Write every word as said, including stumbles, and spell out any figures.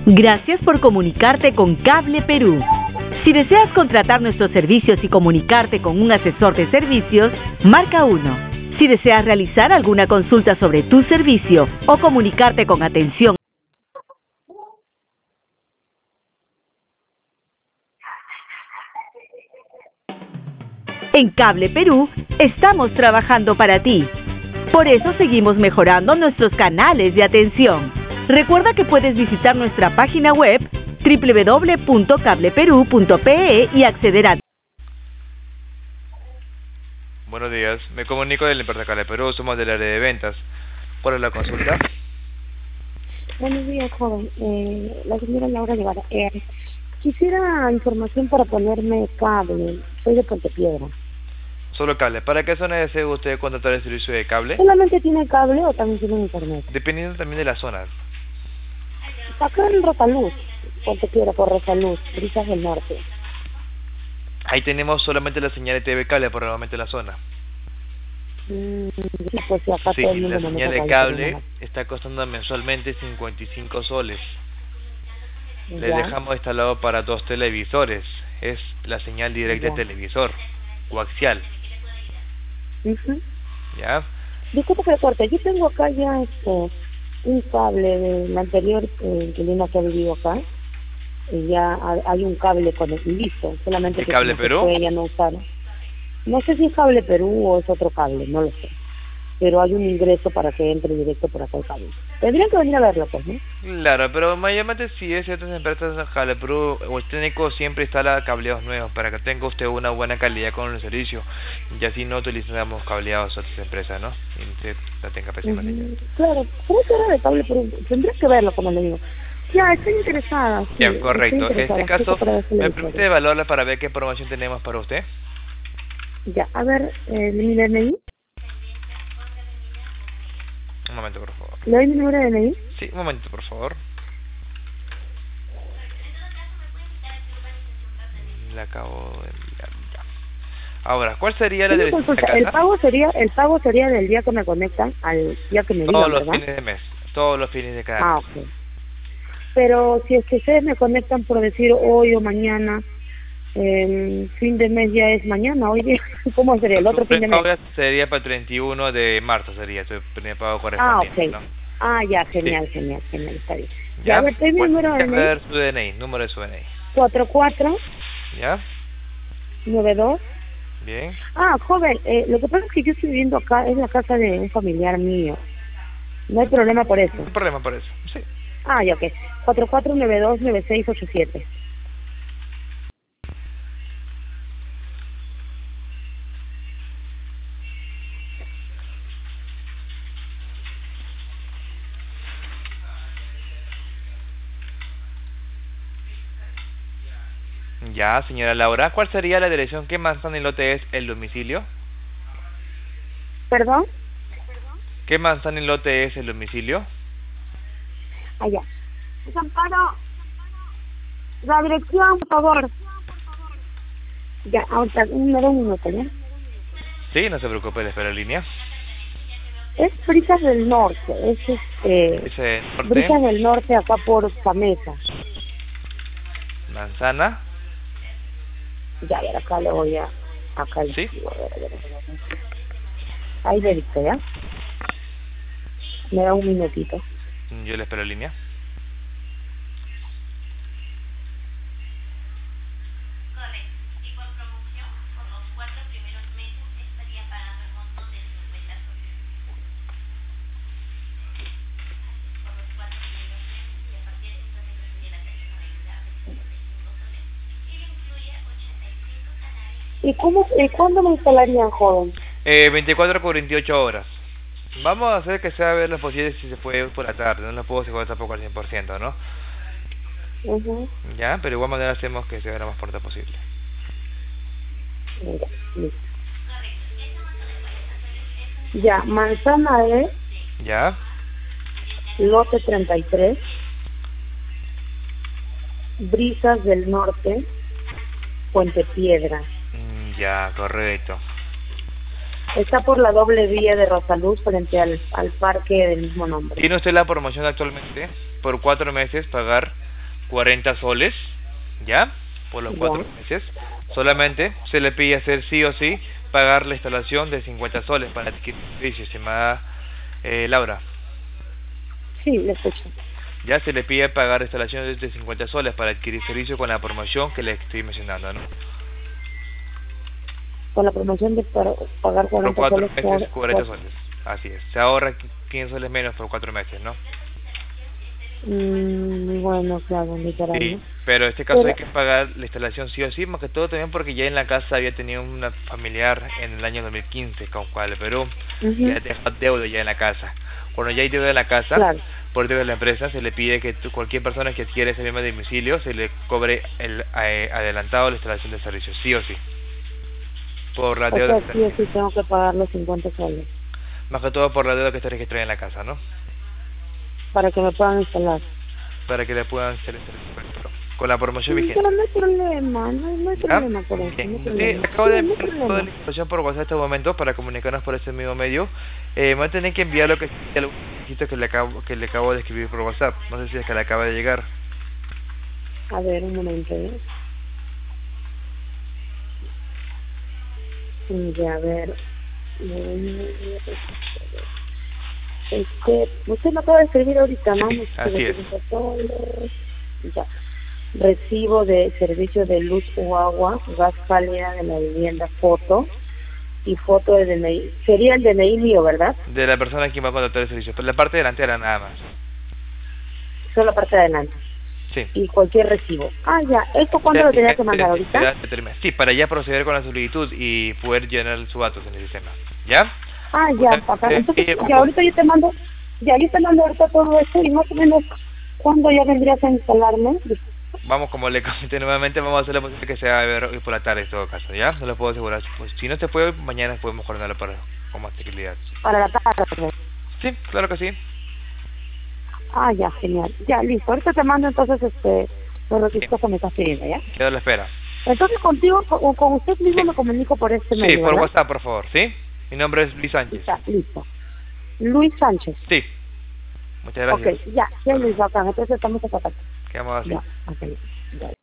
Gracias por comunicarte con Cable Perú. Si deseas contratar nuestros servicios y comunicarte con un asesor de servicios, marca uno. Si deseas realizar alguna consulta sobre tu servicio o comunicarte con atención en Cable Perú, estamos trabajando para ti. Por eso seguimos mejorando nuestros canales de atención. Recuerda que puedes visitar nuestra página web doble u doble u doble u punto cable perú punto pe e y acceder a... Buenos días, me comunico del empresa Cable Perú, somos del área de ventas. ¿Cuál es la consulta? Buenos días, joven. Eh, la señora Laura Guevara. Eh, quisiera información para ponerme cable. Soy de Pontepiedra. Solo cable. ¿Para qué zona desea usted contratar el servicio de cable? ¿Solamente tiene cable o también tiene internet? Dependiendo también de la zona. Acá en Rosaluz, Pontepiedra por Rosaluz, Brisas del Norte. Ahí tenemos solamente la señal de T V cable por el momento en la zona. Mm, sí, pues si acá Sí, todo el mundo la maneja señal de cable, cable pero está costando mensualmente cincuenta y cinco soles. no. Le Ya, dejamos instalado para dos televisores. Es la señal directa de Ya. televisor, coaxial. Ujú. ¿Ya? Disculpe que le corte. Yo tengo acá ya este, un cable del anterior eh, inquilino que ha vivido acá. Y ya ha- hay un cable con el listo, solamente ¿El que Cable como se Perú? puede ya no usar. No sé si es Cable Perú o es otro cable, no lo sé. Pero hay un ingreso para que entre directo por acá el cable. Tendrían que venir a verlo, pues, ¿no? Claro, pero mayormente si es ciertas empresas de Cable Perú, el técnico siempre instala cableados nuevos para que tenga usted una buena calidad con el servicio. Y así no utilizamos cableados a otras empresas, ¿no? Y usted la tenga pésima señal. Ujú. Claro, ¿cómo será de Cable Perú? Tendrías que verlo, como le digo. Ya, estoy interesada. Sí, Ya, estoy correcto. En interesada. este caso, Justo para ver ¿me televisores. permite evaluarla para ver qué información tenemos para usted? Ya, a ver, eh, mi D N I. Un momento, por favor. ¿Le doy mi número de D N I? Sí, un momento, por favor. Le acabo de enviar ya. Ahora, ¿cuál sería la Una dirección de consulta, el casa? pago sería el pago sería del día que me conectan al día que me Todos digan, los ¿verdad? fines de mes. Todos los fines de cada Ah, mes. ok. Pero si es que ustedes me conectan por decir hoy o mañana, el fin de mes ya es mañana, hoy día, ¿cómo sería el otro fin de mes? Ahora sería para el treinta y uno de marzo, sería tu primer pago Ah, correspondiente, ok. ¿no? Ah, ya, genial, genial, genial, está bien. Ya, ¿Ya? a ver, tengo mi ¿Cuál número de sería D N I, ver su D N I? Número de su D N I. cuatro cuatro ¿Ya? nueve dos. Bien. Ah, joven, eh, lo que pasa es que yo estoy viviendo acá, es la casa de un familiar mío. No hay problema por eso. No hay problema por eso. Sí. Ah, ya, ok. cuatro cuatro nueve dos nueve seis ocho siete. Ya, señora Laura. ¿Cuál sería la dirección? ¿Qué manzana y lote es el domicilio? ¿Perdón? ¿Qué manzana y lote es el domicilio? Allá. Amparo, la dirección, por favor. Ya, ahorita, me da un minuto, ¿ya? Sí, no se preocupe, le espero en línea. Es Brisas del Norte, es este... Dice Brisas norte, del Norte, acá por Camesa. manzana. Ya, ya, acá le voy a... Acá le Sí. escribo, a ver, a ver, a ver. Ahí le dicto, ¿ya? Me da un minutito. Yo le espero en línea. ¿Y cómo, y cuándo me instalarían, joven? Eh, veinticuatro por veintiocho horas. Vamos a hacer que sea ver lo posible si se puede por la tarde. No lo puedo asegurar tampoco al cien por ciento, ¿no? Uh-huh. Ya, pero de igual manera hacemos que sea lo más pronto posible. Ya, listo. Ya, manzana es ¿Ya? lote treinta y tres, Brisas del Norte, Puente Piedra. Mm, ya, correcto. Está por la doble vía de Rosaluz frente al, al parque del mismo nombre. ¿Tiene usted la promoción actualmente? Por cuatro meses pagar cuarenta soles, ¿ya? Por los cuatro Ya. meses. Solamente se le pide hacer sí o sí pagar la instalación de cincuenta soles para adquirir el servicio, estimada eh, Laura. Sí, le escucho. Ya se le pide pagar instalaciones de cincuenta soles para adquirir servicio con la promoción que le estoy mencionando, ¿no? Con la promoción de para pagar Por cuarenta cuatro soles meses, por, cuarenta por... soles. Así es. Se ahorra quince soles menos por cuatro meses, ¿no? Mm, bueno, claro, literal, Sí, ¿no? pero en este caso Pero... hay que pagar la instalación sí o sí, más que todo también porque ya en la casa había tenido una familiar en el año dos mil quince con cual Perú, Uh-huh. ya deja deuda ya en la casa. Cuando ya hay deuda en la casa, Claro. por deuda de la empresa, se le pide que tú- cualquier persona que adquiere ese mismo domicilio se le cobre el eh, adelantado la instalación del servicio, sí o sí. Por la O deuda sea, que sí o está, sí tengo que pagar los cincuenta soles más que todo por la deuda que está registrada en la casa, ¿no? para que me puedan instalar. Para que le puedan hacer el servicio con la promoción Mm, vigente. Pero no hay problema, no hay, no hay ¿Ya? problema por eso, no hay Bien. Sí, problema. acabo Sí, de no hay enviar toda problema. la información por WhatsApp en este momento para comunicarnos por ese mismo medio. Eh, me va a tener que enviar lo que el mensajito que le acabo que le acabo de escribir por WhatsApp. No sé si es que le acaba de llegar. A ver, un momento, ¿eh? Ya, a ver. Este, usted me acaba de escribir ahorita, ¿no? Sí, así es. Ya. Recibo de servicio de luz o agua, gas cálida de la vivienda, foto y foto de D N I. Sería el D N I mío, ¿verdad? De la persona que va a contratar el servicio. Pero la parte delantera nada más. Solo la parte de adelante. Sí. Y cualquier recibo. Ah, ya. ¿Esto cuándo lo tenía que mandar ahorita? Sí, para ya proceder con la solicitud y poder llenar sus datos en el sistema. ¿Ya? Ah, ya, papá. Entonces, ya ahorita yo te mando, ya yo te mando ahorita todo esto y más o menos, ¿cuándo ya vendrías a instalarme? Vamos, como le comenté nuevamente, vamos a hacer la posible que sea ver hoy por la tarde en todo caso, ¿ya? No lo puedo asegurar. Pues, si no se puede, mañana podemos coordinarlo para, con más tranquilidad. Para la tarde. Sí, claro que sí. Ah, ya, genial. Ya, listo. Ahorita te mando entonces este los requisitos que me estás pidiendo, ¿ya? Quedo a la espera. Entonces contigo, con, con usted mismo Sí. me comunico por este Sí, medio, por ¿verdad? WhatsApp, por favor, ¿sí? Mi nombre es Luis Sánchez. Está, listo. Luis Sánchez. Sí. Muchas gracias. Ok, ya, ya Luis, bacán. Entonces estamos en contacto. Quedamos así. Ya, ok. Ya.